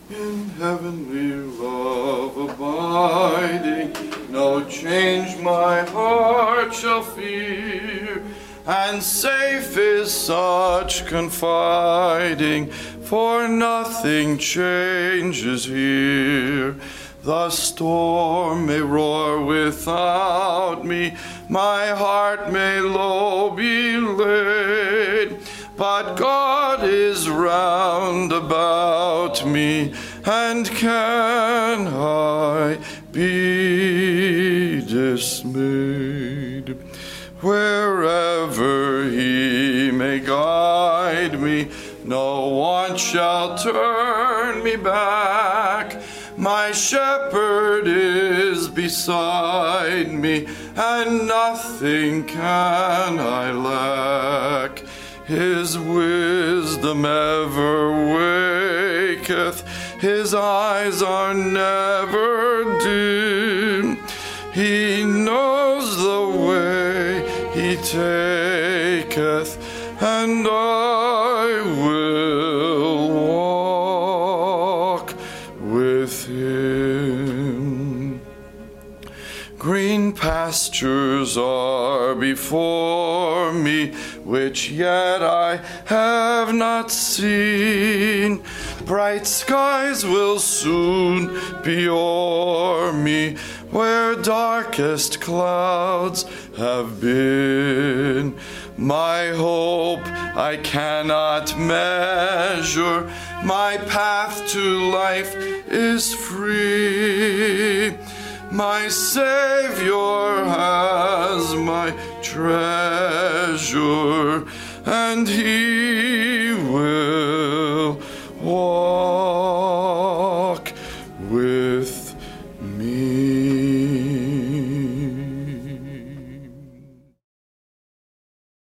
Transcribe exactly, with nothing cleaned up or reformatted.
In heavenly love abiding, no change my heart shall fear, and safe is such confiding, for nothing changes here. The storm may roar without me, my heart may low be laid, but God is round about me, and can I be dismayed? Wherever he may guide me, no one shall turn me back. My shepherd is beside me, and nothing can I lack. His wisdom ever waketh, his eyes are never dim. He knows the way he taketh, and I will walk with him. Green pastures are before me, which yet I have not seen. Bright skies will soon be o'er me, where darkest clouds have been. My hope I cannot measure, my path to life is free. My Savior has my treasure, and he will walk with me.